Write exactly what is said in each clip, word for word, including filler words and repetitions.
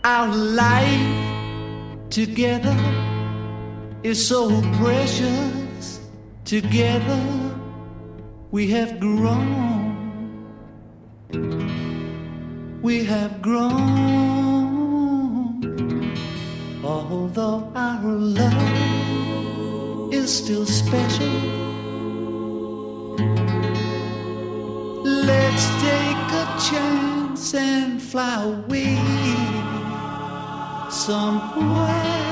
our life together is so precious. Together we have grown. We have grown. Although our love is still special, let's take a chance and fly away somewhere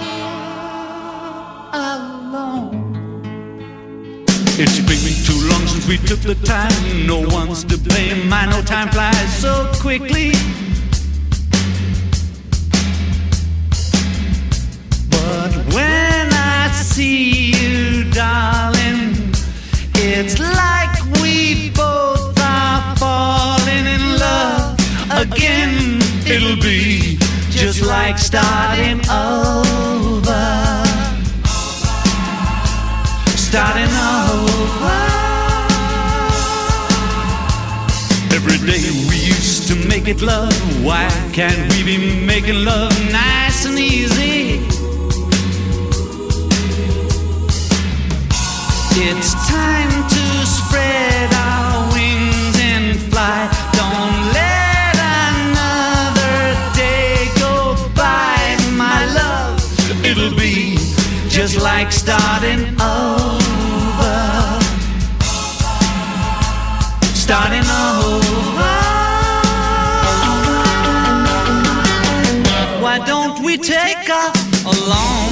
alone. It's been too long since we took the time. No one's to blame. I know time flies so quickly. But when I see you, darling, it's like we both are falling in love again. It'll be just like starting over. Starting over. Every day we used to make it love. Why can't we be making love nice and easy? It's time to spread our wings and fly. Don't let another day go by, my love. It'll be just like starting over. Starting over. Why don't we take off alone?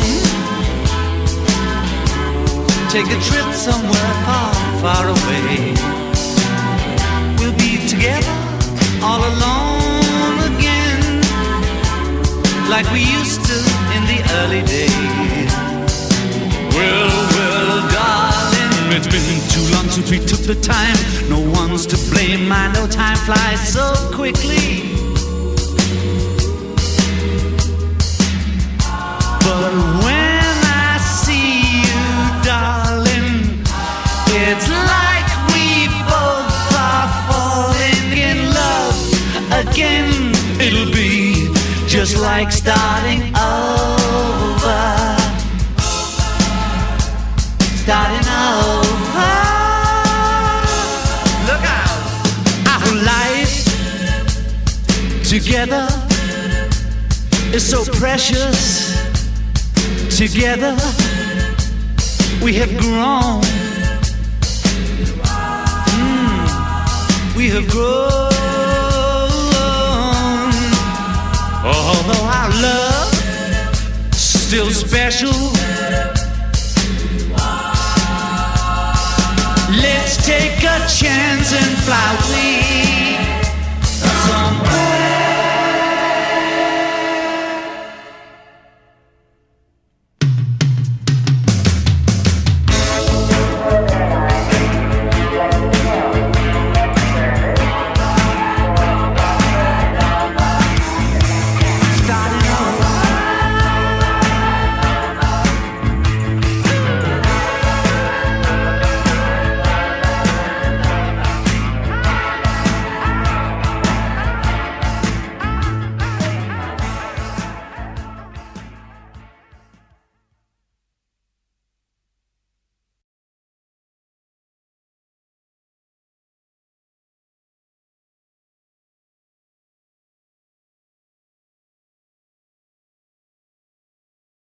Take a trip somewhere far, far away. We'll be together all alone again, like we used to in the early days. Well, well, darling, it's been too long since we took the time. No one's to blame. I know time flies so quickly. But when I see you, darling, it's like we both are falling in love again. It'll be just like starting over. Starting over. Look out. Our life together is so precious. Together we have grown. Mm, we have grown. Although our love is still special, let's take a chance and fly away